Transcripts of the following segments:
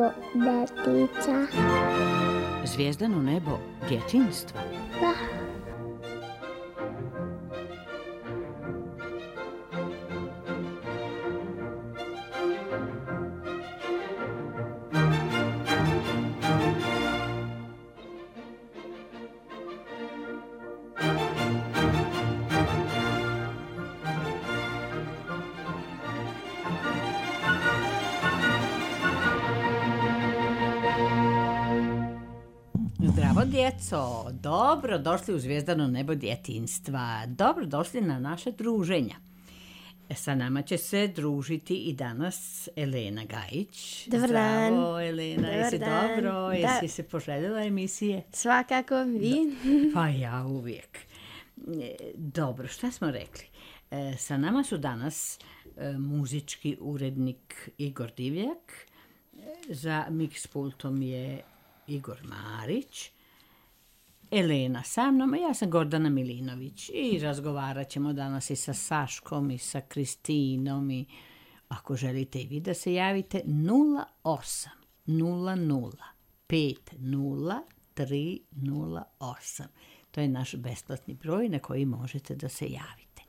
nebo detica. Zvijezdano nebo djetinjstva. Da. Zdravo djeco, dobro došli u Zvijezdano nebo djetinjstva, dobro došli na naše druženja. Sa nama će se družiti i danas Elena Gajić. Dobar dan. Zdravo Elena, jesi dobro? Jesi se poželjela emisije? Svakako, vi? Pa ja uvijek. Dobro, šta smo rekli? Sa nama su danas muzički urednik Igor Divjak, za mix pultom je Igor Marić, Elena sa mnom, a ja sam Gordana Milinović i razgovarat ćemo danas i sa Saškom i sa Kristinom i ako želite i vi da se javite 08 00 50 308. To je naš besplatni broj na koji možete da se javite.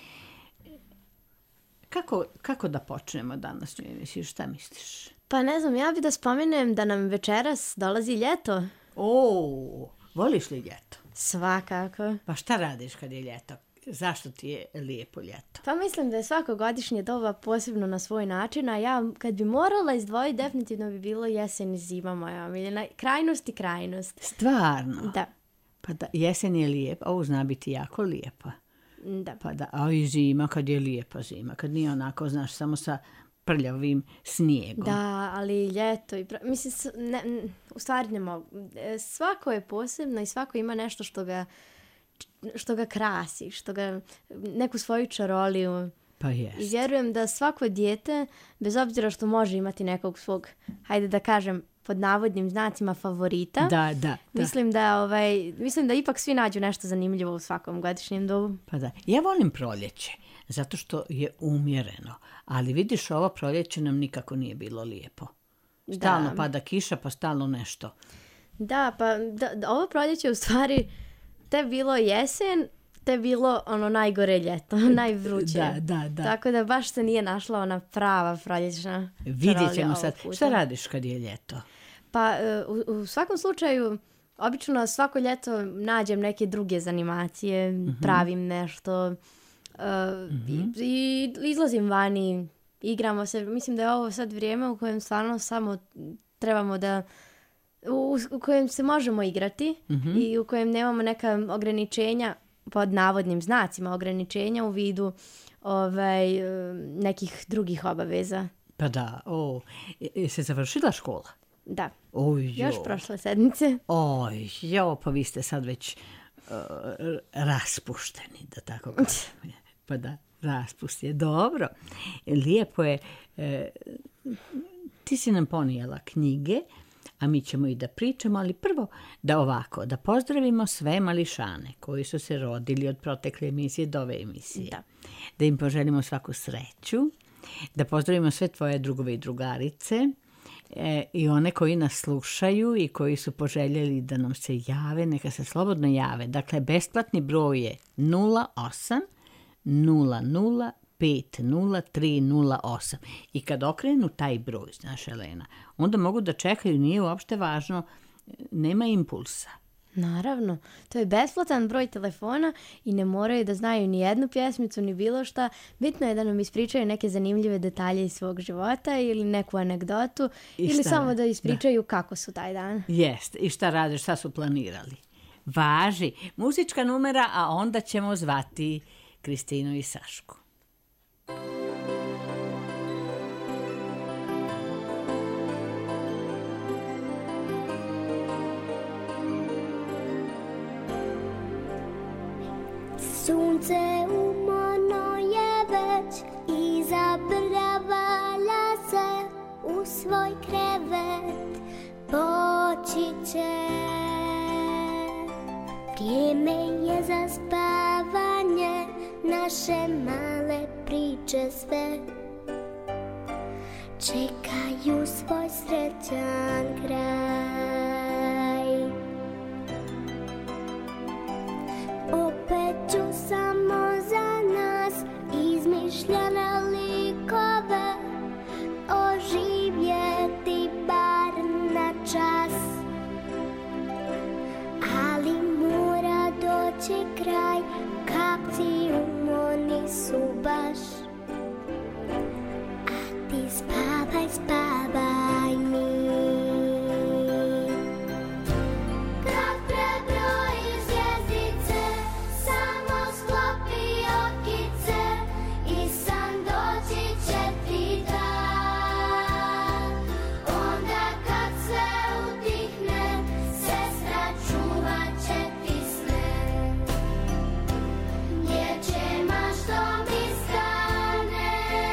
Kako da počnemo danas? Šta misliš? Pa ne znam, ja bih da spomenem da nam večeras dolazi ljeto. Voliš li ljeto? Svakako. Pa šta radiš kad je ljeto? Zašto ti je lijepo ljeto? Pa mislim da je svako godišnje doba posebno na svoj način, a ja kad bi morala izdvojiti, definitivno bi bilo jesen i zima moja omiljena. Krajnost i krajnost. Stvarno? Da. Pa da, jesen je lijepa, ovo zna biti jako lijepa. Da. Pa da, a i zima kad je lijepa zima, kad nije onako, znaš, samo sa prljavim snijegom. Da, ali ljeto, mislim, u stvari ne mogu. Svako je posebno i svako ima nešto što ga krasi, neku svoju čaroliju. Pa jest. I vjerujem da svako dijete, bez obzira što može imati nekog svog, hajde da kažem, pod navodnim znacima favorita. Da. Mislim da ipak svi nađu nešto zanimljivo u svakom godišnjem dobu. Pa da. Ja volim proljeće, zato što je umjereno. Ali vidiš, ovo proljeće nam nikako nije bilo lijepo. Stalno pada kiša, pa stalno nešto. Da, pa ovo proljeće u stvari te bilo jesen, te bilo ono najgore ljeto, najvruće. Da. Tako da baš se nije našla ona prava proljećna. Vidjet ćemo sad. Šta radiš kad je ljeto? Pa u svakom slučaju, obično svako ljeto nađem neke druge zanimacije, pravim nešto i izlazim vani, igramo se. Mislim da je ovo sad vrijeme u kojem stvarno samo trebamo da u kojem se možemo igrati i u kojem nemamo neka ograničenja, pod navodnim znacima ograničenja u vidu nekih drugih obaveza. Pa da, se završila škola? Da, još prošle sedmice. Pa vi ste sad već raspušteni, da tako kažem. Pa da, raspust je dobro. Lijepo je. Ti si nam ponijela knjige, a mi ćemo i da pričamo, ali prvo da pozdravimo sve mališane koji su se rodili od protekle emisije do ove emisije. Da im poželimo svaku sreću, da pozdravimo sve tvoje drugove i drugarice i one koji nas slušaju i koji su poželjeli da nam se jave, neka se slobodno jave. Dakle, besplatni broj je 08 00 50308. I kad okrenu taj broj, znaš Elena, onda mogu da čekaju, nije uopšte važno, nema impulsa. Naravno, to je besplatan broj telefona i ne moraju da znaju ni jednu pjesmicu, ni bilo šta. Bitno je da nam ispričaju neke zanimljive detalje iz svog života ili neku anegdotu ili samo da ispričaju kako su taj dan. Jest, i šta rade, šta su planirali. Važi, muzička numera, a onda ćemo zvati Kristinu i Sašku. Sunce umorno je već, izabrvala se u svoj krevet, poći će. Vrijeme je za spavanje, naše male priče sve. čekaju svoj srećan kraj. Opet ću samo za nas izmišljene likove oživjeti bar na čas, ali mora doći kraj, kapci oni su baš. A ti spavaj, spavaj mi. Kad prebrojiš zvjezdice, samo sklopi okice i san doći će ti dan. Onda kad sve utihne, sestra čuvat će ti sne. Dječje mašto mi stane.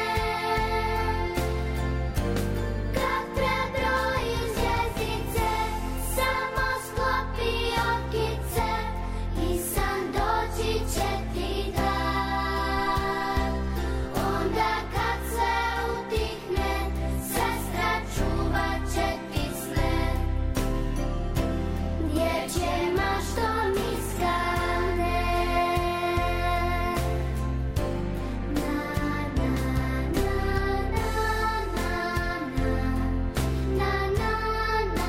Kad prebrojiš zvjezdice, samo sklopi okice i san doći će ti dan. Onda kad sve utihne, sestra čuvat će ti sne. Dječje mašto mi stane. Na, na, na, na, na, na, na, na,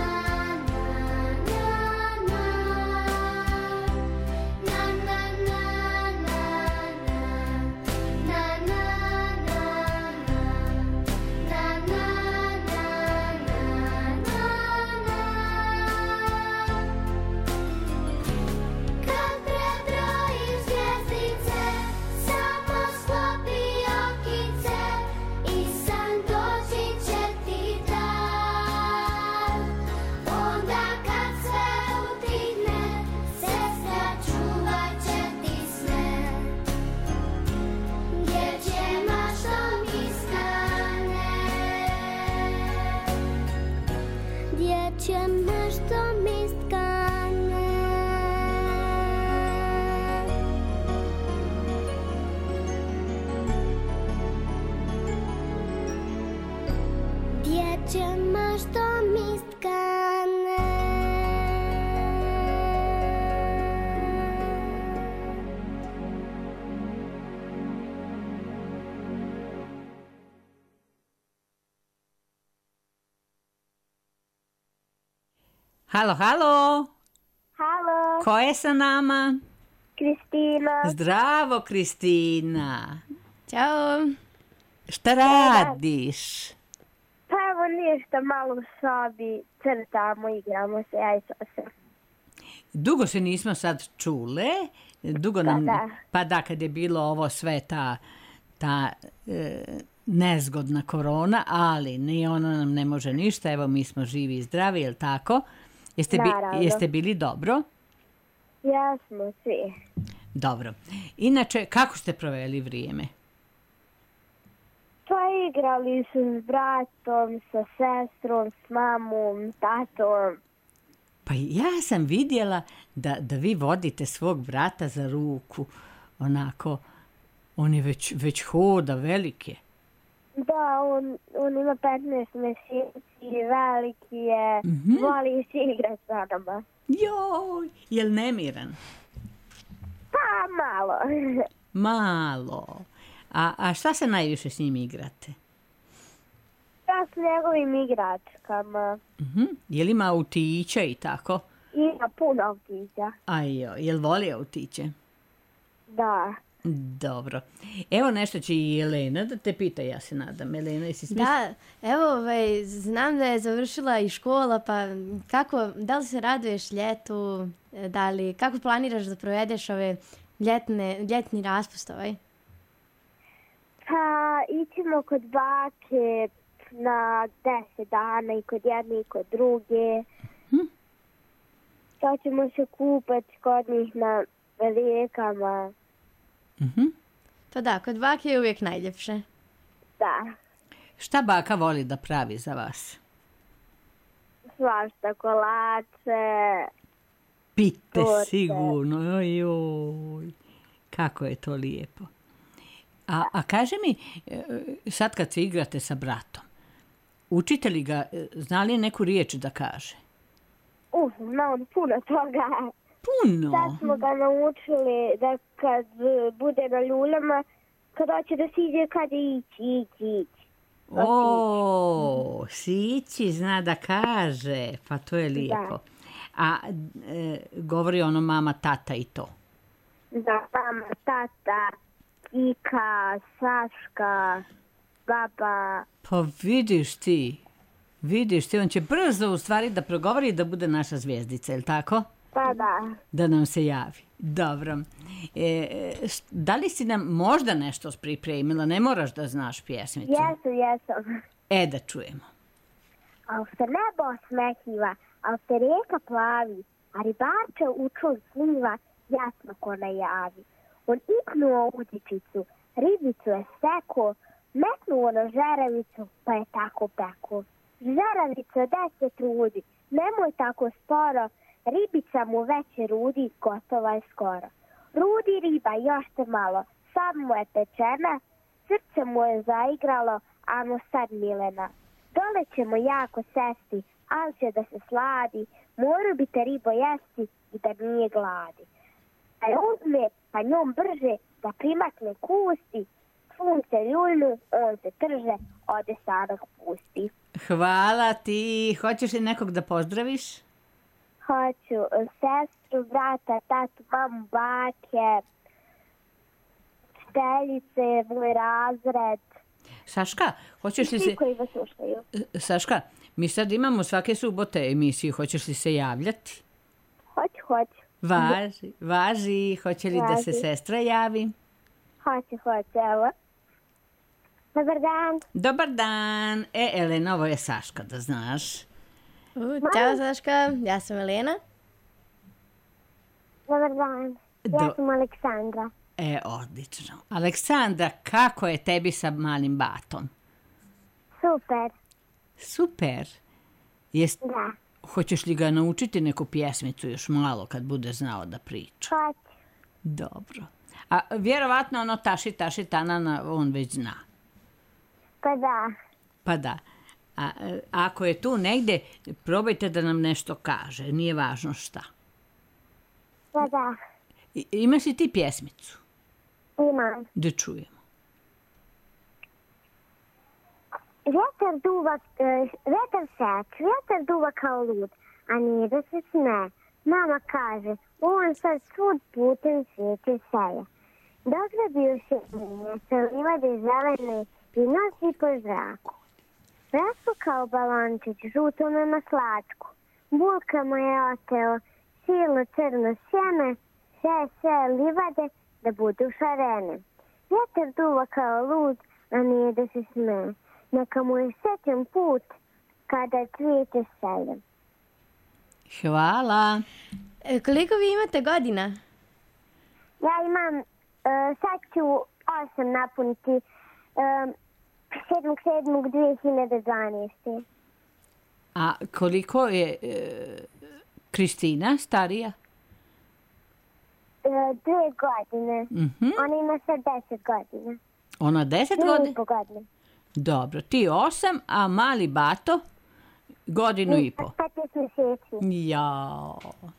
Kad prebrojiš zvjezdice, samo sklopi okice i san doći će ti dan. Onda kad sve utihne, sestra čuvat će ti sne. Dječje mašto mi stane. Dječje mašto mi stane. Dječje mašto mi stane. Halo, halo, Halo, ko je sa nama? Kristina. Zdravo, Kristina. Ćao. Šta radiš? Pa evo ništa, malo u sobi crtamo, igramo se, ja i sestra. Dugo se nismo sad čule. Dugo nam... da. Pa da, kad je bilo ovo sve ta nezgodna korona, ali ni ona nam ne može ništa. Evo, mi smo živi i zdravi, jel tako? Naravno. Jeste bili dobro? Jesmo svi. Dobro. Inače, kako ste proveli vrijeme? Pa igrali su s bratom, sa sestrom, s mamom, tatom. Pa ja sam vidjela da vi vodite svog brata za ruku. Onako, on je već hoda, velik je. Da, on ima 15 mjeseci, veliki je, voli se igrati sa nama. Joj, jel nemiran? Pa malo. Malo. A šta se najviše s njim igrate? Ja s njegovim igračkama. Jel ima autića i tako? Ima puno autića. Ajo, jel voli autiće? Da. Dobro. Evo nešto će i Jelena da te pita, ja se nadam. Jelena, jesi smislila? Da, evo, znam da je završila i škola, pa da li se raduješ ljetu, kako planiraš da provedeš ove ljetni raspust ovaj? Pa ićemo kod bake na 10 dana i kod jedne i kod druge. Sad ćemo se kupati kod njih na rijekama. Pa da, kod bake je uvijek najljepše. Da. Šta baka voli da pravi za vas? Svašta, kolače. Pite torte. sigurno. Ojoj. Kako je to lijepo. A kaži mi, sad kad se igrate sa bratom, učite li ga, zna li neku riječ da kaže? Znam puno toga. Puno? Sad smo ga naučili da kad bude na ljuljama, kad hoće da siđe, kaže ići. O, sići zna da kaže, pa to je lijepo. Da. A govori ono mama, tata i to? Da, mama, tata, Kika, Saška, baba. Pa vidiš ti, on će brzo u stvari da progovori i da bude naša zvijezdica, je li tako? Pa da. Da nam se javi. Dobro. Da li si nam možda nešto pripremila? Ne moraš da znaš pjesmicu. Jesam. Da čujemo. Al se nebo osmehiva, al se rijeka plavi, a ribarče učul sliva, jasno ko najavi. On iknuo udičicu, ribicu je seko, metnuo na žeravicu, pa je tako peko. Žeravica, da se trudi, nemoj tako sporo, ribica mu već rudi, gotova je skoro. Rudi riba, još se malo, sad mu je pečena, srce mu je zaigralo, ano sad milena. Dole ćemo jako sesti, al će da se sladi, moru bi te ribo jesti i da nije gladi. A uzme pa njom brže, da primakne kusti, sunce ljulju, on se trže, ode sada pusti. Hvala ti. Hoćeš li nekog da pozdraviš? Hoću sestru, brata, tatu, mamu, bake, učiteljice, moj razred. Saška, hoćeš li se... Svi koji vas slušaju. Saška, mi sad imamo svake subote emisiju. Hoćeš li se javljati? Hoću. Važi. Hoće li da se sestra javi? Hoću, evo. Dobar dan. Dobar dan. Elena, ovo je Saška, da znaš. Ćao Saška, ja sam Elena. Dobar dan. Ja sam Aleksandra. Odlično. Aleksandra, kako je tebi sa malim batom? Super. Da. Hoćeš li ga naučiti neku pjesmicu još malo kad bude znao da priča? Hoću. Dobro. A vjerovatno ono taši, tanana, on već zna. Pa da. A ako je tu negdje, probajte da nam nešto kaže. Nije važno šta. Pa da. Imaš li ti pjesmicu? Imam. Da čujemo. Vjetar duva kao lud, a nije da se sme. Mama kaže, on sad svud putem svijeće seje. Dogrebio se minje, sa livade zelene i nosi po zraku. Raspukao balončić, žuto na slačku. Bulka mu je oteo, silno crno sjeme, sve livade da budu šarene. Vjetar duva kao lud, a nije da se sme. Neka mu je srećan put kada cvijeće seje. Hvala. Koliko vi imate godina? Ja imam, sad ću 8 napuniti 7.7.2012. A koliko je Kristina starija? 2 godine. Ona ima sad 10 godina. Ona 10 godina? 2,5 godine. Dobro, ti 8, a mali bato godinu i po. 15 mjeseci. Jao.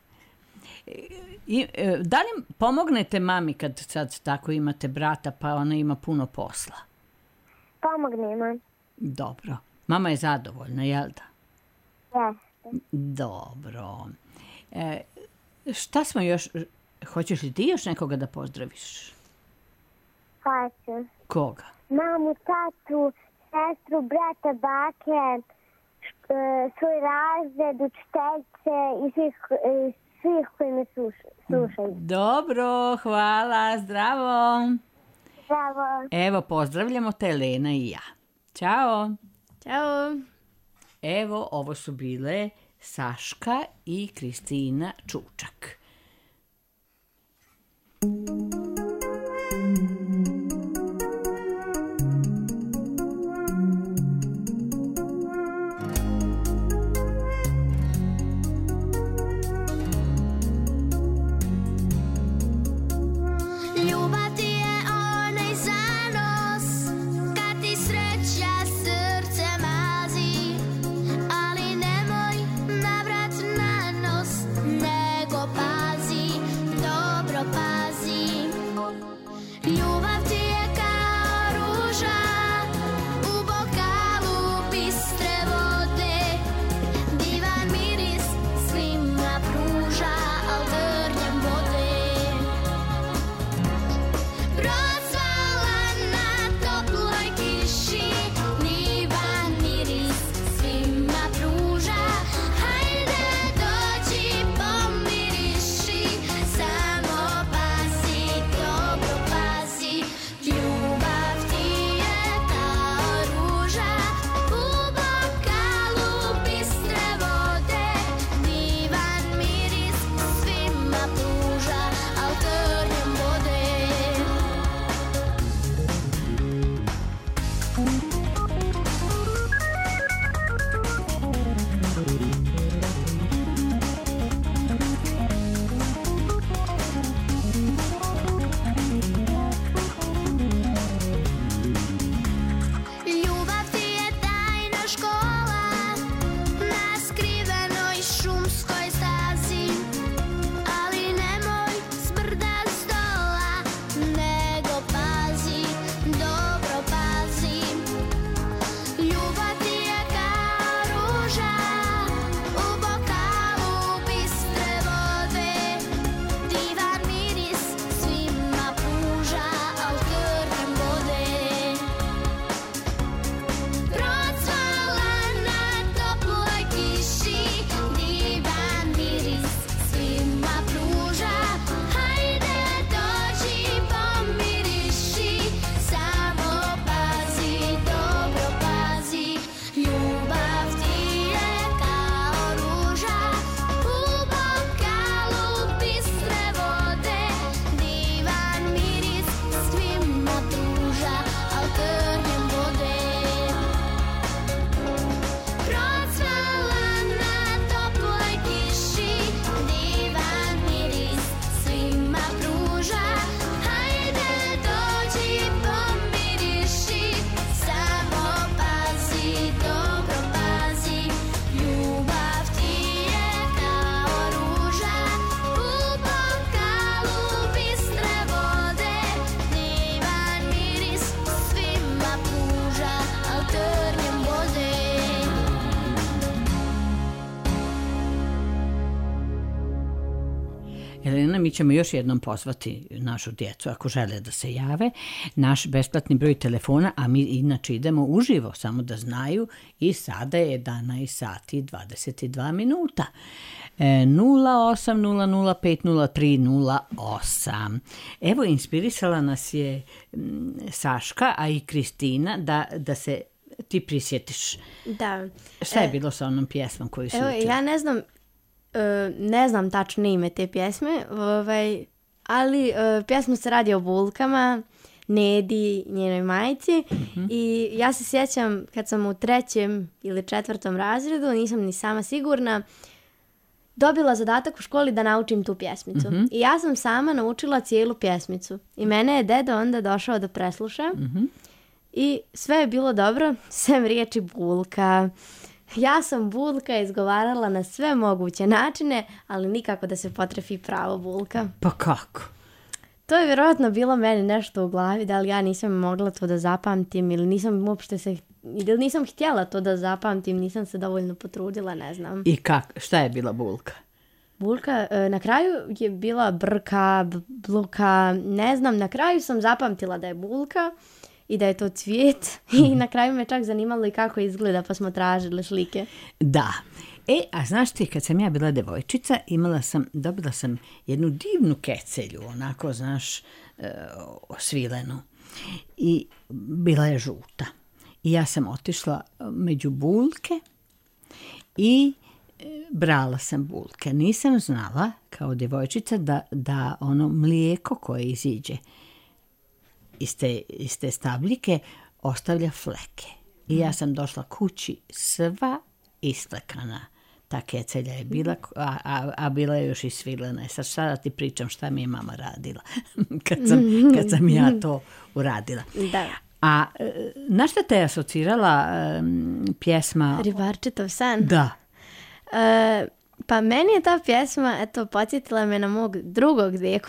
Da li pomognete mami kad sad tako imate brata pa ona ima puno posla? Pomognemo. Dobro. Mama je zadovoljna, jel da? Jeste. Dobro. Šta smo još... Hoćeš li ti još nekoga da pozdraviš? Hoću. Koga? Mamu, tatu, sestru, brata, bake, svoj razred, učiteljice i svih koji me slušaju. Dobro, hvala, zdravo. Zdravo. Evo, pozdravljamo te Elena i ja. Ćao. Ćao. Evo, ovo su bile Saška i Kristina Čučak. Kad ti sreća srce mazi, Helena, mi ćemo još jednom pozvati našu djecu ako žele da se jave. Naš besplatni broj telefona, a mi inače idemo uživo, samo da znaju, i sada je 11 sati 22 minuta. 0800503038. Evo, inspirisala nas je Saška, a i Kristina da se ti prisjetiš. Da. Šta je bilo sa onom pjesmom koju si učila? Ja ne znam tačno ime te pjesme, ali pjesma se radi o bulkama, Nedi, njenoj majci, i ja se sjećam kad sam u 3. ili 4. razredu, nisam ni sama sigurna, dobila zadatak u školi da naučim tu pjesmicu. I ja sam sama naučila cijelu pjesmicu. I mene je deda onda došao da presluša. I sve je bilo dobro, sem riječi bulka. Ja sam bulka izgovarala na sve moguće načine, ali nikako da se potrefi pravo bulka. Pa kako? To je vjerojatno bilo meni nešto u glavi, da li ja nisam mogla to da zapamtim ili nisam htjela to da zapamtim, nisam se dovoljno potrudila, ne znam. I šta je bila bulka? Bulka, na kraju je bila brka, bluka, ne znam, na kraju sam zapamtila da je bulka i da je to cvijet i na kraju me čak zanimalo i kako izgleda, pa smo tražili slike. Da. A znaš ti, kad sam ja bila devojčica, dobila sam jednu divnu kecelju, onako, znaš, osvilenu. I bila je žuta. I ja sam otišla među bulke i brala sam bulke. Nisam znala, kao djevojčica, da ono mlijeko koje iziđe iz te stabljike ostavlja fleke. I ja sam došla kući sva isflekana. Ta kecelja je bila, a bila je još i svilena. Sad šta da ti pričam šta mi je mama radila kad sam ja to uradila. Da. A na šta te je asocirala pjesma? Ribarčetov san. Da. Pa meni je ta pjesma, podsjetila me na mog drugog Deku,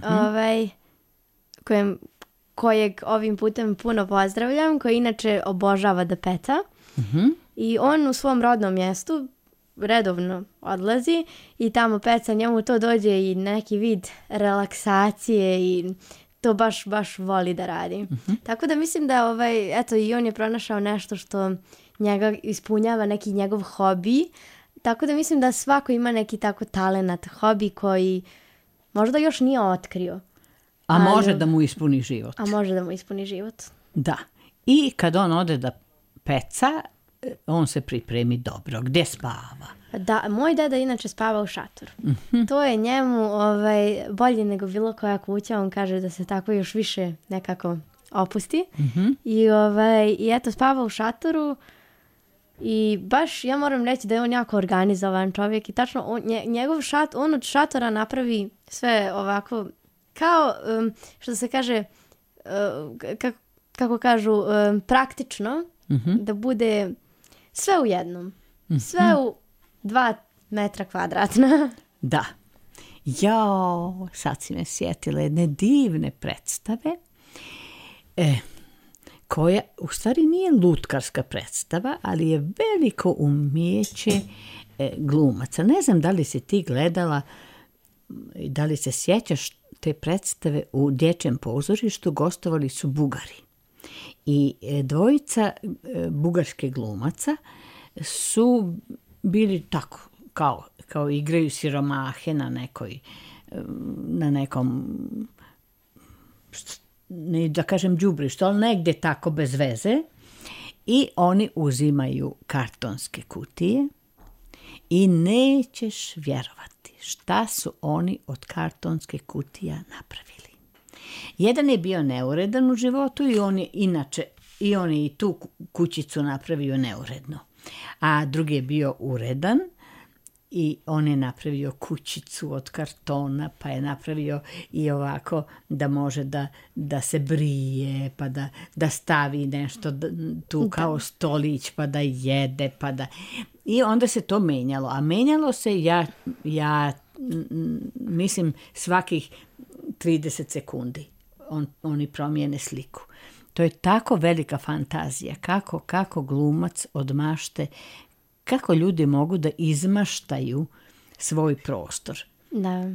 kojeg ovim putem puno pozdravljam, koji inače obožava da peca. I on u svom rodnom mjestu redovno odlazi i tamo peca, njemu to dođe i neki vid relaksacije i to baš voli da radi. Tako da mislim da i on je pronašao nešto što njega ispunjava, neki njegov hobi. Tako da mislim da svako ima neki tako talenat, hobi koji možda još nije otkrio. Može da mu ispuni život. Da. I kad on ode da peca, on se pripremi dobro. Gdje spava? Da, moj deda inače spava u šatoru. To je njemu bolje nego bilo koja kuća. On kaže da se tako još više nekako opusti. I eto, spava u šatoru. I baš ja moram reći da je on jako organizovan čovjek. I tačno on od šatora napravi sve ovako kao, što se kaže, kako kažu, praktično, da bude sve u jednom. Sve u 2 metra kvadratna. Da. Sad si me sjetila jedne divne predstave, koja u stvari nije lutkarska predstava, ali je veliko umijeće glumaca. Ne znam da li si ti gledala i da li se sjećaš te predstave u dječjem pozorištu, gostovali su Bugari. I dvojica bugarske glumaca su bili tako, kao igraju siromahe na nekom, ne da kažem đubrištu, ali negdje tako bez veze. I oni uzimaju kartonske kutije i nećeš vjerovati šta su oni od kartonske kutija napravili. Jedan je bio neuredan u životu i on je i tu kućicu napravio neuredno. A drugi je bio uredan i on je napravio kućicu od kartona, pa je napravio i ovako da može da se brije, pa da stavi nešto tu kao stolić, pa da jede, I onda se to menjalo. A menjalo se, ja mislim, svakih 30 sekundi. Oni promijene sliku. To je tako velika fantazija. Kako glumac odmašte, kako ljudi mogu da izmaštaju svoj prostor. Da.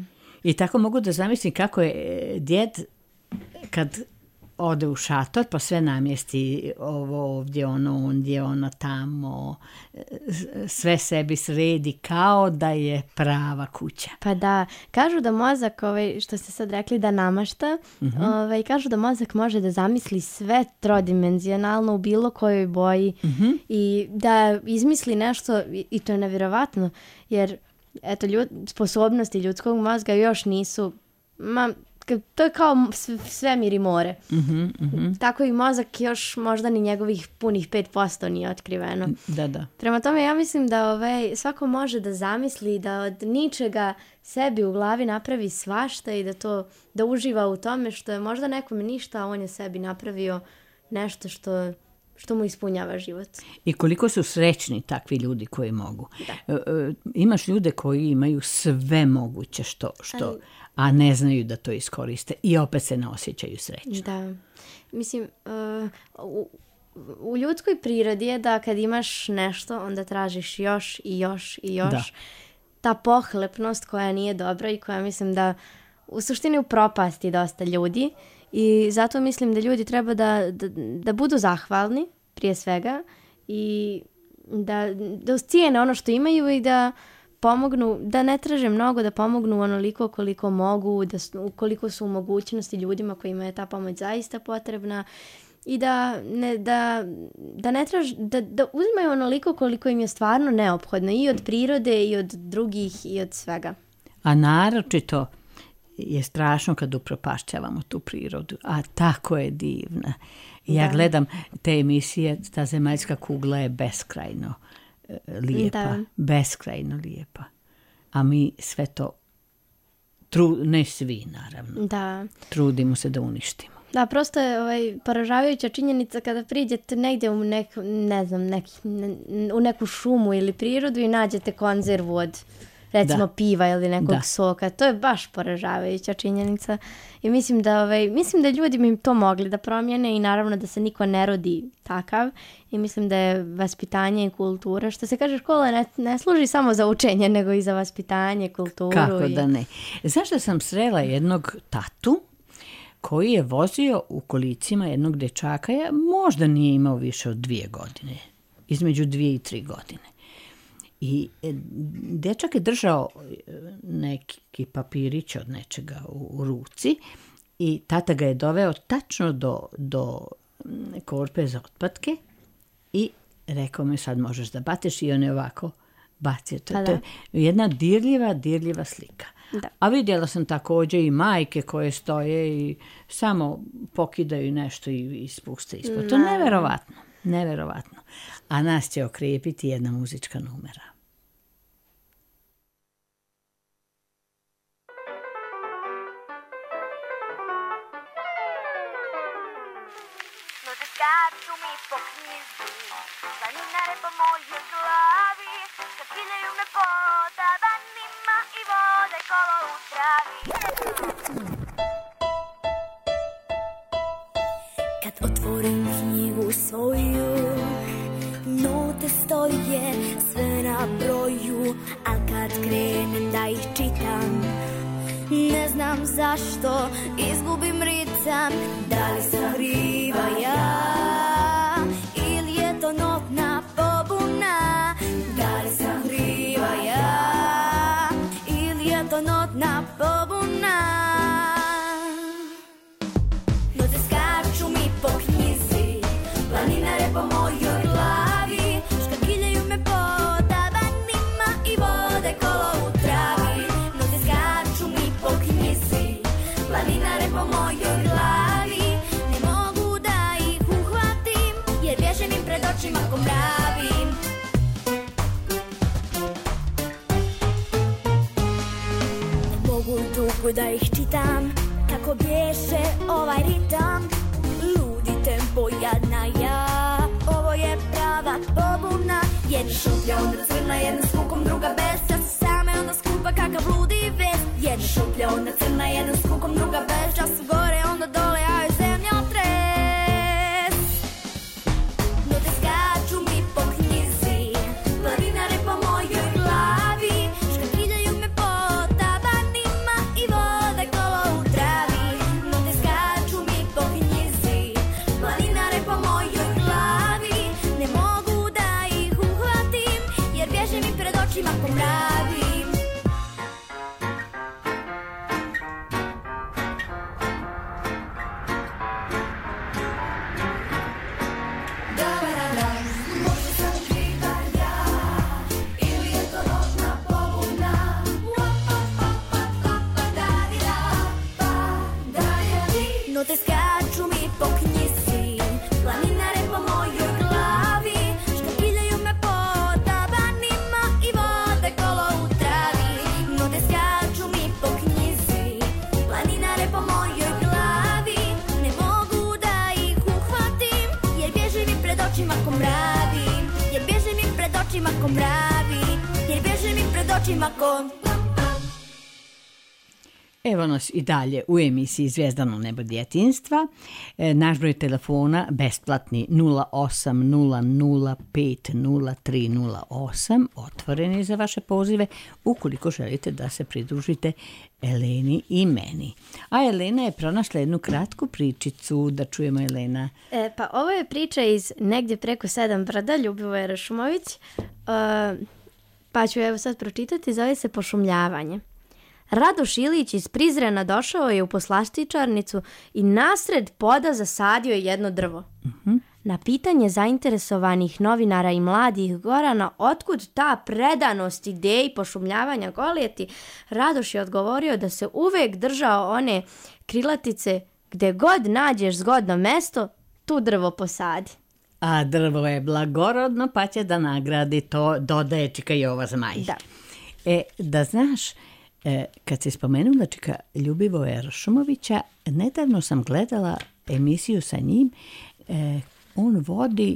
I tako mogu da zamislim kako je djed kad ode u šator, pa sve namjesti, ovo ovdje, ono ondje, ono tamo, sve sebi sredi kao da je prava kuća. Pa da, kažu da mozak, što ste sad rekli, da namašta, kažu da mozak može da zamisli sve trodimenzionalno u bilo kojoj boji i da izmisli nešto, i to je nevjerovatno, jer eto, sposobnosti ljudskog mozga još nisu, to je kao svemir i more. Tako i mozak još možda ni njegovih punih 5% nije otkriveno. Da. Prema tome ja mislim da svako može da zamisli da od ničega sebi u glavi napravi svašta i da uživa u tome što je možda nekome ništa, a on je sebi napravio nešto što mu ispunjava život. I koliko su srećni takvi ljudi koji mogu. Imaš ljude koji imaju sve moguće a ne znaju da to iskoriste i opet se ne osjećaju srećno. Da. Mislim, u ljudskoj prirodi je da kad imaš nešto, onda tražiš još i još i još. Da. Ta pohlepnost koja nije dobra i koja mislim da u suštini upropasti dosta ljudi i zato mislim da ljudi treba da budu zahvalni prije svega i da cijene ono što imaju i da pomognu, da ne traže mnogo, da pomognu onoliko koliko mogu, koliko su u mogućnosti ljudima kojima je ta pomoć zaista potrebna i da ne traže, da uzimaju onoliko koliko im je stvarno neophodno i od prirode i od drugih i od svega. A naročito je strašno kad upropašćavamo tu prirodu, a tako je divna. Ja gledam te emisije, ta zemaljska kugla je beskrajno lijepa, beskrajno lijepa. A mi sve to, ne svi naravno, trudimo se da uništimo. Da, prosto je poražavajuća činjenica kada priđete negdje u neku šumu ili prirodu i nađete konzervu od recimo piva ili nekog soka. To je baš poražavajuća činjenica. I mislim da ljudi bi to mogli da promijene i naravno da se niko ne rodi takav. I mislim da je vaspitanje i kultura, što se kaže, škola ne služi samo za učenje, nego i za vaspitanje, kulturu. Kako da ne. Znaš da sam srela jednog tatu koji je vozio u kolicima jednog dečaka, možda nije imao više od 2 godine, između 2 i 3 godine. I dečak je držao neki papirić od nečega u ruci i tata ga je doveo tačno do korpe za otpadke i rekao mi sad možeš da baciš i on je ovako bacio. To je jedna dirljiva slika. Da. A vidjela sam također i majke koje stoje i samo pokidaju nešto i ispuste ispod. To je neverovatno. A nas će okrepiti jedna muzička numera. Skaču mi po knjizi, planinare po mojoj glavi, kad piljaju me po tavanima i vode kolo u travi. Kad otvorim knjigu svoju, note stoje sve na broju, al kad krenem da ih čitam, ne znam zašto izgubim ritam. Da li sam kriva ja ili je to notna pobuna? Da li sam kriva ja ili je to notna pobuna? Note skaču mi po knjizi, planinare po mojoj glavi, škakiljaju me po tavanima i vode kolo u travi. Note skaču mi po knjizi, planinare po mojoj glavi, ne mogu da ih uhvatim, jer bježe mi pred očima ko mravim. Ne mogu dugo da ih čitam, kako bješe ovaj ritam, ludi tempo jadna ja, ovo je prava pobuna. Jedna šuplja, onda crna, jedna s kukom, druga bez, čas su same, onda skupa kakav ludi vez. Jedna šuplja, onda crna, jedna s kukom, druga bez, čas su gore, onda dole, a je zemljotres. Note skaču mi po knjizi, planinare po mojoj glavi, škakiljaju me po tavanima i očima ko mravi, jer bježe mi pred očima ko mravi, jer bježe mi pred očima ko... Evo nas i dalje u emisiji Zvijezdano nebo djetinjstva. Naš broj telefona besplatni 0800500308, otvoren je za vaše pozive ukoliko želite da se pridružite Eleni i meni. A Elena je pronašla jednu kratku pričicu, da čujemo Elena. Pa ovo je priča iz Negdje preko 7 brda, Ljubivoje Rašumović, pa ću evo sad pročitati, zove se Pošumljavanje. Radoš Ilić iz Prizrena došao je u poslastičarnicu i nasred poda zasadio je jedno drvo. Na pitanje zainteresovanih novinara i mladih Gorana otkud ta predanost ideji pošumljavanja Golijeti, Radoš je odgovorio da se uvek držao one krilatice gde god nađeš zgodno mesto, tu drvo posadi. A drvo je blagorodno pa će da nagradi, to dodaje Čika Jova Zmaj. Da. Da znaš, kad se spomenula Čika Ljubivoja Rašumovića, nedavno sam gledala emisiju sa njim. On vodi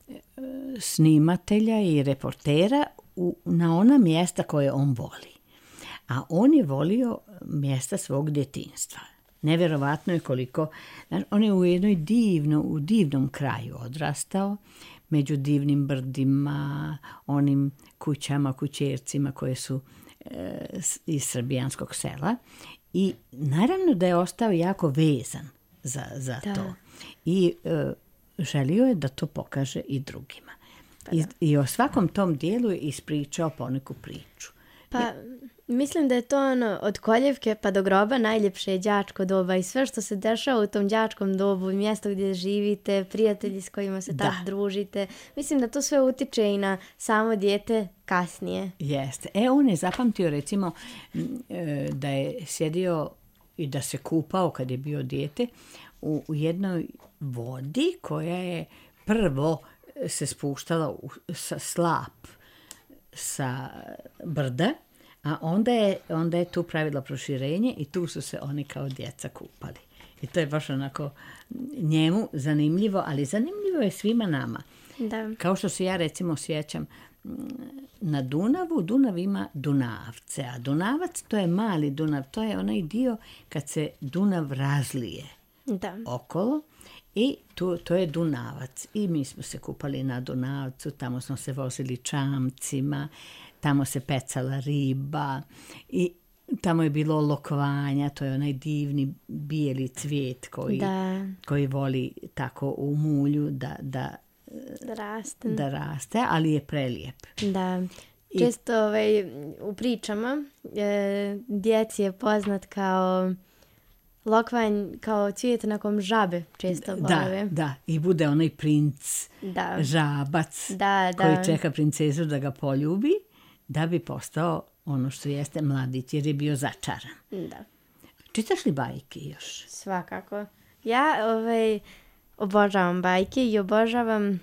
snimatelja i reportera na ona mjesta koje on voli. A on je volio mjesta svog djetinjstva. Nevjerovatno je koliko... On je u jednoj divnom kraju odrastao, među divnim brdima, onim kućama, kućercima koje su iz srbijanskog sela. I naravno da je ostao jako vezan za to. I želio je da to pokaže i drugima. I o svakom tom dijelu je ispričao poneku priču. Pa mislim da je to od koljevke pa do groba najljepše je đačko doba i sve što se dešava u tom đačkom dobu, mjesto gdje živite, prijatelji s kojima se tako družite. Mislim da to sve utiče i na samo dijete kasnije. Jeste. On je zapamtio recimo da je sjedio i da se kupao kad je bio dijete u jednoj vodi koja je prvo se spuštala sa slap sa brda, a onda je tu pravila proširenje i tu su se oni kao djeca kupali. I to je baš onako njemu zanimljivo, ali zanimljivo je svima nama. Da. Kao što se ja recimo sjećam na Dunavu, Dunav ima Dunavce, a Dunavac to je mali Dunav, to je onaj dio kad se Dunav razlije okolo. I to je Dunavac. I mi smo se kupali na Dunavcu, tamo smo se vozili čamcima, tamo se pecala riba i tamo je bilo lokvanja, to je onaj divni bijeli cvijet koji voli tako u mulju da raste, ali je prelijep. Da. Često u pričama djeci je poznat kao lokvanj, kao cvijet na kom žabe često bave. Da, i bude onaj princ, žabac koji čeka princezu da ga poljubi, da bi postao ono što jeste mladić, jer je bio začaran. Da. Čitaš li bajke još? Svakako. Ja obožavam bajke i obožavam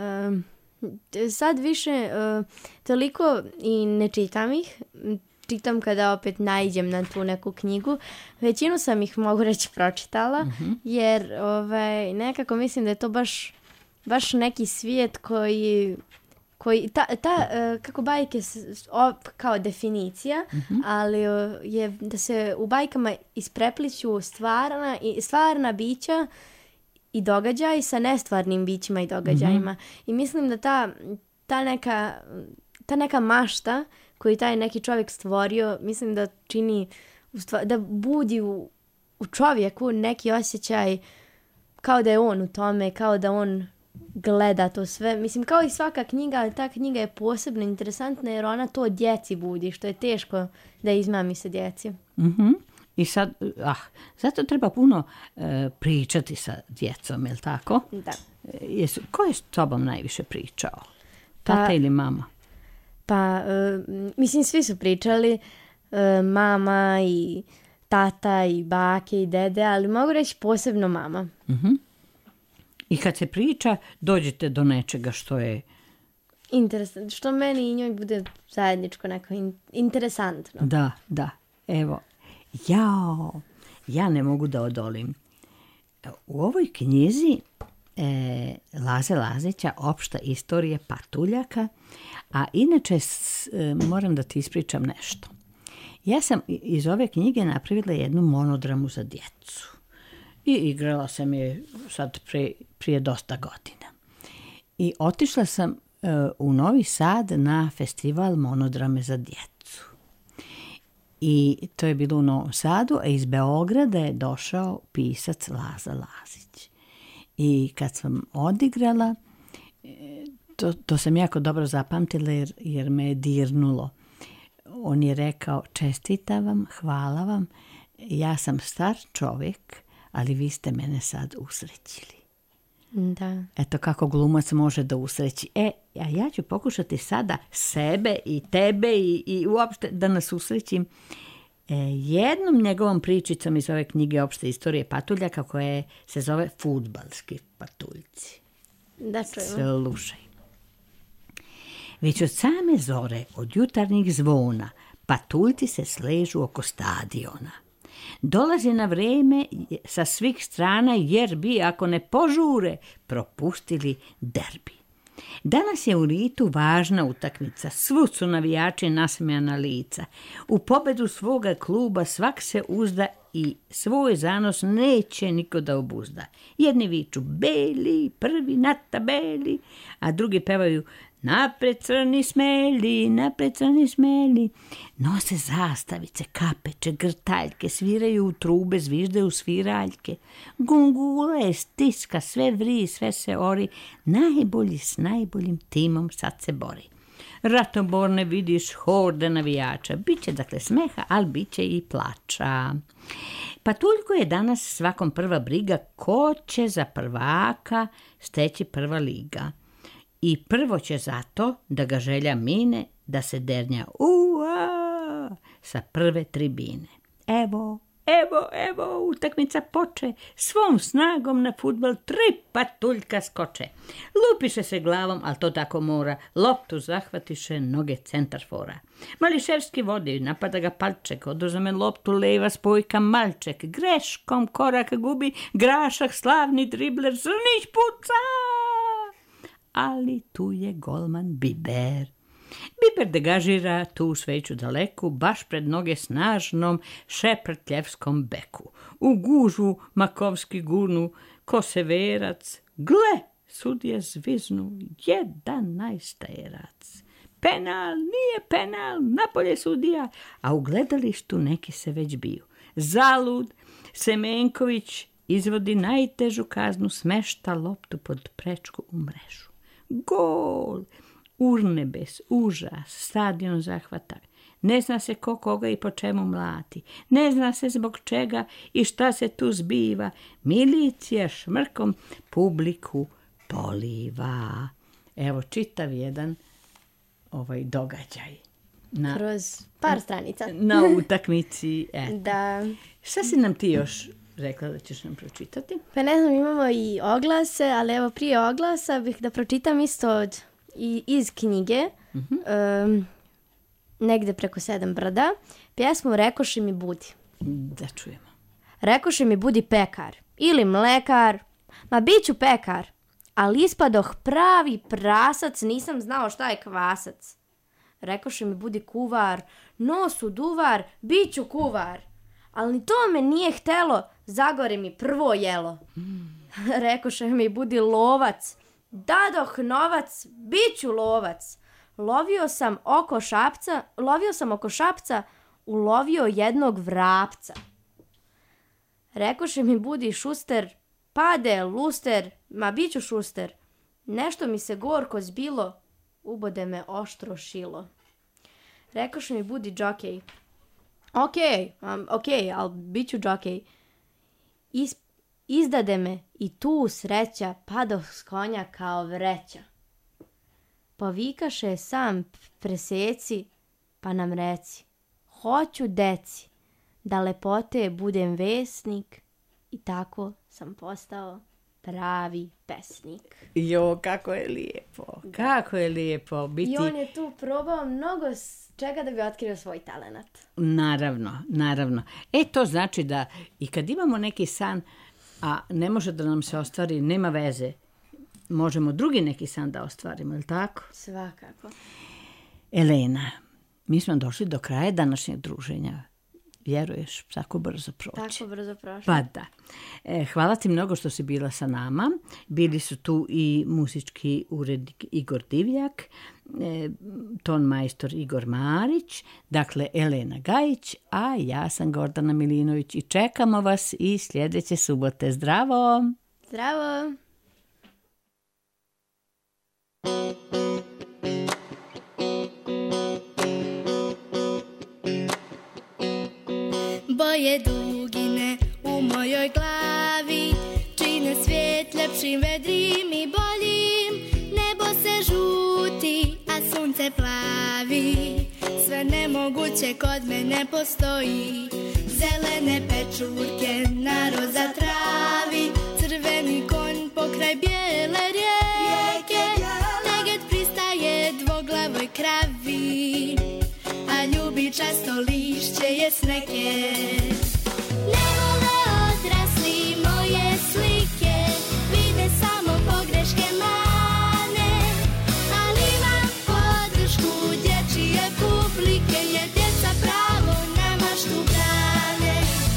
sad više toliko i ne čitam ih. Čitam kada opet naiđem na tu neku knjigu. Većinu sam ih, mogu reći, pročitala, jer nekako mislim da je to baš neki svijet koji kako bajke kao definicija, ali je da se u bajkama isprepliću stvarna bića i događaj sa nestvarnim bićima i događajima. I mislim da ta neka mašta koju taj neki čovjek stvorio, mislim da čini, da budi u čovjeku neki osjećaj kao da je on u tome, kao da on gleda to sve. Mislim, kao i svaka knjiga, ali ta knjiga je posebno interesantna jer ona to djeci budi, što je teško da izmami se djeci. I sad, zato treba puno pričati sa djecom, je li tako? Da. Ko je s tobom najviše pričao? Tata ili mama? Pa, mislim, svi su pričali, mama i tata i bake i dede, ali mogu reći posebno mama. I kad se priča, dođete do nečega što je... Interesantno, što meni i njoj bude zajedničko neko interesantno. Da. Evo, ja ne mogu da odolim. U ovoj knjizi Laze Lazića, Opšta istorija patuljaka, a inače moram da ti ispričam nešto. Ja sam iz ove knjige napravila jednu monodramu za djecu i igrala sam je sad prije dosta godina. I otišla sam u Novi Sad na festival monodrame za djecu. I to je bilo u Novom Sadu, a iz Beograda je došao pisac Laza Lazić. I kad sam odigrala, to sam jako dobro zapamtila jer me je dirnulo. On je rekao, čestitam vam, hvala vam, ja sam star čovjek, ali vi ste mene sad usrećili. Da. Eto kako glumac može da usreći. A ja ću pokušati sada sebe i tebe i uopšte da nas usrećim jednom njegovom pričicom iz ove knjige Opšte istorije patuljaka koja se zove Fudbalski patuljci. Da čujemo. Slušaj. Već od same zore, od jutarnjih zvona, patuljci se sležu oko stadiona. Dolazi na vreme sa svih strana jer bi, ako ne požure, propustili derbi. Danas je u Ritu važna utakmica, svud su navijači nasmejana lica. U pobedu svoga kluba svak se uzda i svoj zanos neće niko da obuzda. Jedni viču beli, prvi na tabeli, a drugi pevaju napred crni smeli, napred crni smeli. Nose zastavice, kapeče, grtaljke, sviraju u trube, zviždaju sviraljke. Gungule, stiska, sve vri, sve se ori, najbolji s najboljim timom sad se bori. Ratoborne vidiš horde navijača, biće dakle smeha, ali biće i plača. Patuljku je danas svakom prva briga ko će za prvaka steći prva liga. I prvo će zato da ga želja mine, da se dernja sa prve tribine. Evo, utakmica poče, svom snagom na fudbal 3 patuljka skoče. Lupiše se glavom, ali to tako mora, loptu zahvatiše noge centarfora. Mališevski vodi, napada ga Palček, oduzme loptu leva spojka Malček, greškom korak gubi, Grašak slavni dribler, Zrnić puca! Ali tu je golman Biber. Biber degažira tu sveću daleku, baš pred noge snažnom Šeprtljevskom beku. U gužu Makovski gurnu, Koseverac, gle, sudije zviznu, 11. Penal, nije penal, napolje sudija, a u gledalištu neki se već biju. Zalud, Semenković izvodi najtežu kaznu, smešta loptu pod prečku u mrežu. Gol! Urnebes, užas, stadion zahvata. Ne zna se ko koga i po čemu mlati. Ne zna se zbog čega i šta se tu zbiva. Milicija šmrkom publiku poliva. Evo čitav jedan događaj. Kroz par stranica. Na utakmici. Da. Šta si nam ti još rekla da ćeš nam pročitati? Pa ne znam, imamo i oglase, ali evo prije oglasa bih da pročitam isto iz knjige, negde preko 7 brda, pjesmu Rekoše mi budi. Da čujemo. Rekoše mi budi pekar ili mlekar, ma bit ću pekar, ali ispadoh pravi prasac, nisam znao šta je kvasac. Rekoše mi budi kuvar, nos u duvar, bit ću kuvar, ali ni to me nije htelo, zagore mi prvo jelo. Rekoše mi budi lovac, dadoh novac, bit ću lovac. Lovio sam oko Šapca, ulovio jednog vrapca. Rekoše mi budi šuster, pade luster, ma bit ću šuster. Nešto mi se gorko zbilo, ubode me oštro šilo. Rekoše mi budi džokej. Okej, ali bit ću džokej. Izdade me i tu sreća, padoh s konja kao vreća. Povikaše sam preseci, pa nam reci, hoću deci, da lepote budem vesnik, i tako sam postao pravi pesnik. Jo, kako je lijepo, kako je lijepo biti. I on je tu probao mnogo čega da bi otkrio svoj talenat. Naravno. To znači da i kad imamo neki san, a ne može da nam se ostvari, nema veze. možemo drugi neki san da ostvarimo, je li tako? Svakako. Elena, mi smo došli do kraja današnjeg druženja. Vjeruješ, tako brzo proći. Tako brzo prošlo. Pa da. Hvala ti mnogo što si bila sa nama. Bili su tu i muzički urednik Igor Divjak, ton majstor Igor Marić, dakle Elena Gajić, a ja sam Gordana Milinović i čekamo vas i sljedeće subote. Zdravo! Zdravo! Boje dugine u mojoj glavi čine svijet ljepšim, vedrim i boljim. Nebo se žuti, a sunce plavi. Sve nemoguće kod mene postoji. Zelene pečurke na roza travi, crveni konj pokraj bijele rijeke. Teget pristaje dvoglavoj kravi, a ljubi často lišće je sneke. Ne vole odrasli moje slike, vide samo pogreške mane, ali imam podršku dječje publike, jer djeca pravo na maštu brane.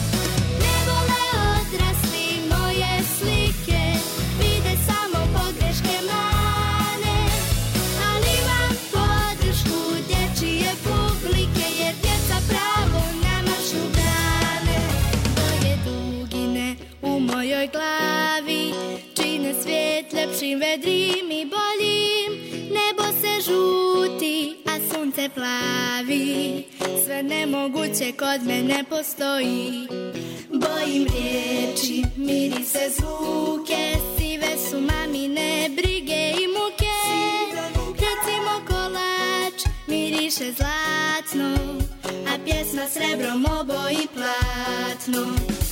Ne vole odrasli moje slike, vide samo pogreške mane, ali imam podršku dječje publike, jer djeca pravo na maštu brane. Boje dugine u mojoj glavi čine svijet ljepšim, vedrim i boljim. Nebo se žuti, a sunce plavi. Sve nemoguće kod mene postoji. Bojim riječi, mirise, zvuke, sive su mamine brige i muke. Recimo kolač miriše zlatno, a pjesma srebrom oboji platno.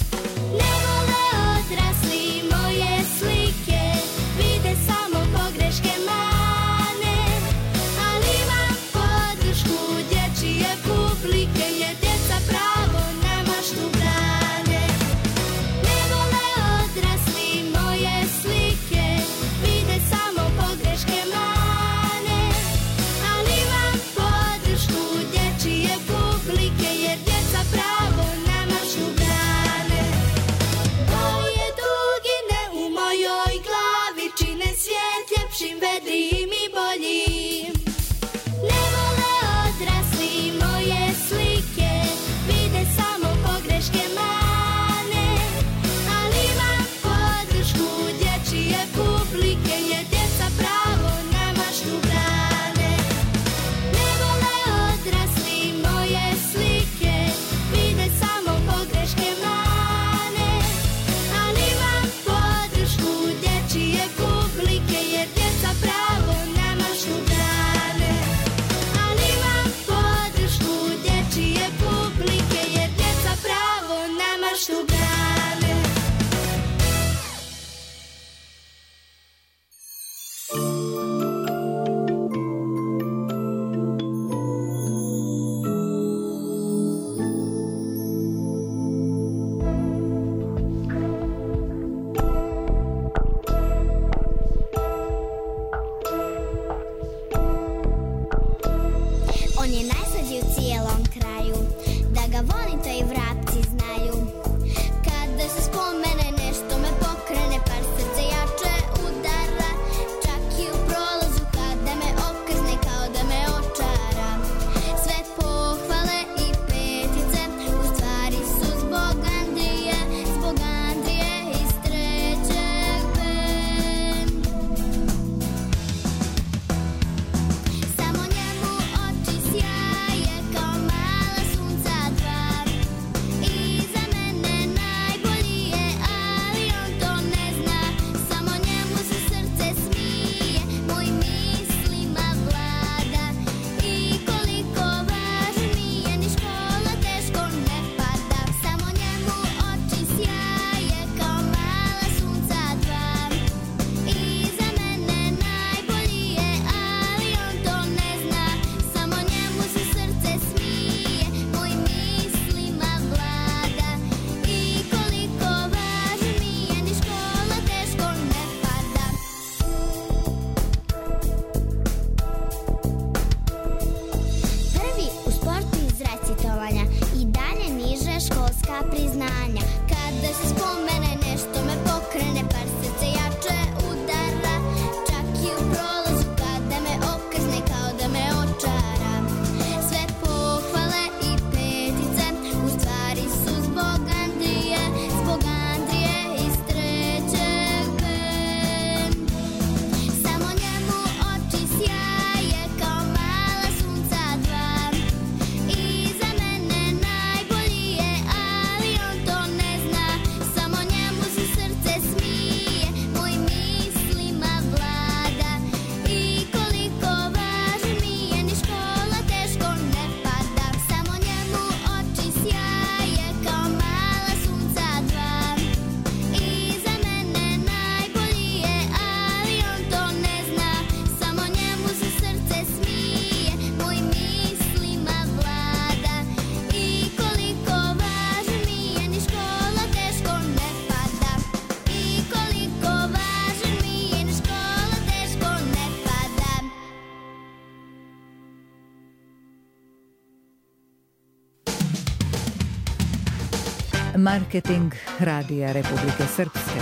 Ne vole odrasli moje slike, vide samo pogreške mane, ali imam podršku dječje publike, jer djeca pravo na maštu brane. Ne vole odrasli moje slike, vide samo pogreške mane, ali imam podršku dječje publike, jer djeca pravo na maštu brane. Boje dugine u mojoj glavi čine svijet ljepšim, vedrim i boljim. Ne vole odrasli moje slike, vide samo pogreške mane, ali imam podršku dječje publike, jer djeca pravo na maštu brane. Ne vole odrasli moje slike, vide samo pogreške mane, ali imam podršku dječje publike, jer djeca pravo Marketing Radija Republike Srpske.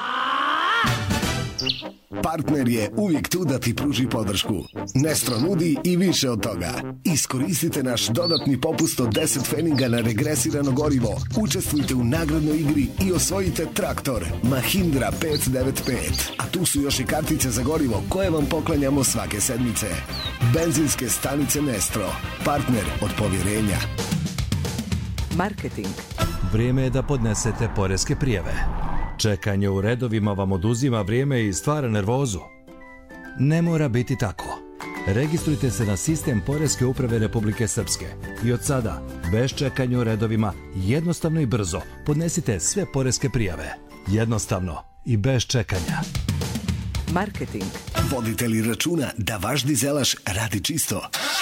Partner je uvijek tu da ti pruži podršku. Nestro nudi i više od toga. Iskoristite naš dodatni popust od 10 pfeninga na regresirano gorivo. Učestvujte u nagradnoj igri i osvojite traktor Mahindra 595. A tu su još i kartice za gorivo koje vam poklanjamo svake sedmice. Benzinske stanice Nestro. Partner od povjerenja. Marketing. Vrijeme je da podnesete poreske prijave. Čekanje u redovima vam oduzima vrijeme i stvara nervozu. Ne mora biti tako. Registrujte se na sistem Poreske uprave Republike Srpske i od sada, bez čekanja u redovima, jednostavno i brzo podnesite sve poreske prijave. Jednostavno i bez čekanja. Marketing. Vodite li računa da vaš dizelaš radi čisto?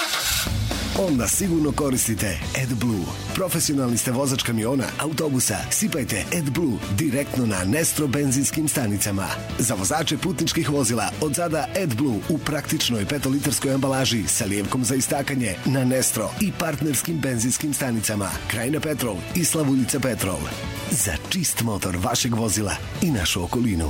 Onda sigurno koristite AdBlue. Profesionalni ste vozač kamiona, autobusa, sipajte AdBlue direktno na Nestro benzinskim stanicama. Za vozače putničkih vozila od sada AdBlue u praktičnoj 5-litarskoj ambalaži sa lijevkom za istakanje na Nestro i partnerskim benzinskim stanicama Krajina Petrol i Slavuljica Petrol. Za čist motor vašeg vozila i našu okolinu.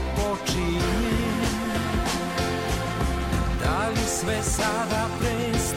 Sve sada prestaje.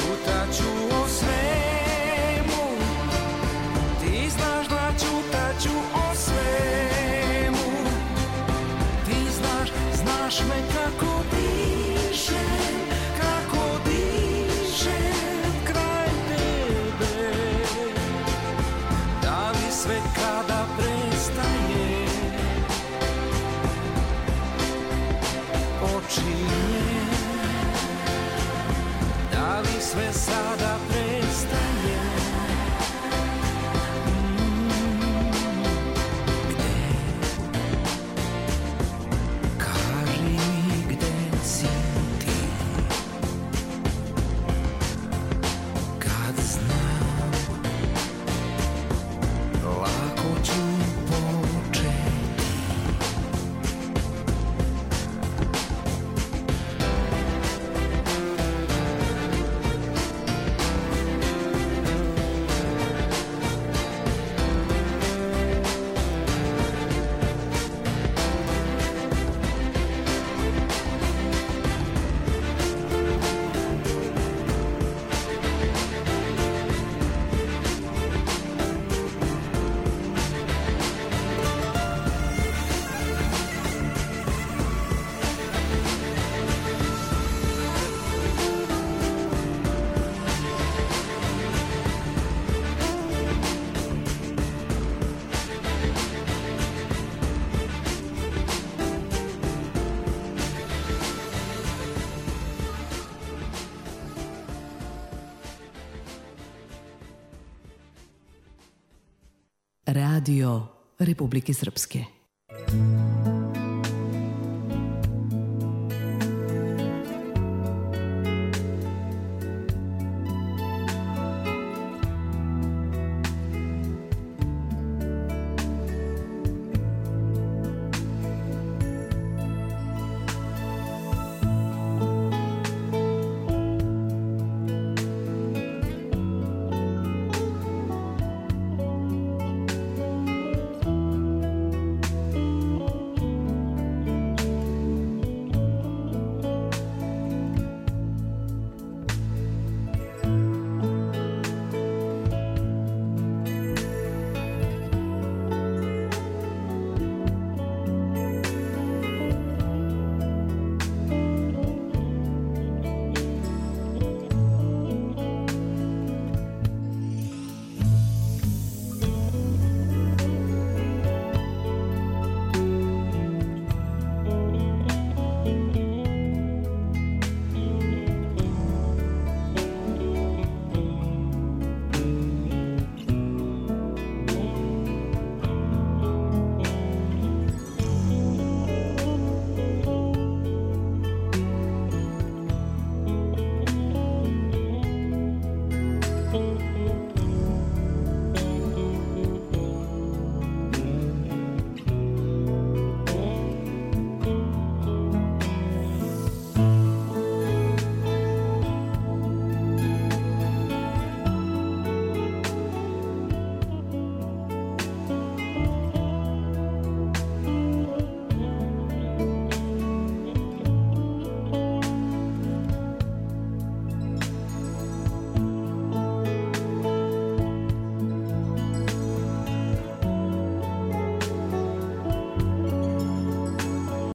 Čutaću o svemu, ti znaš da čutaću o svemu. Ti znaš me kako dišem, kraj tebe. Da li sve kada prestaje, počinje? Da li sve sada prestaje? Gde? Kaži mi gde si ti, kad znam lako ću početi. Radio Republike Srpske.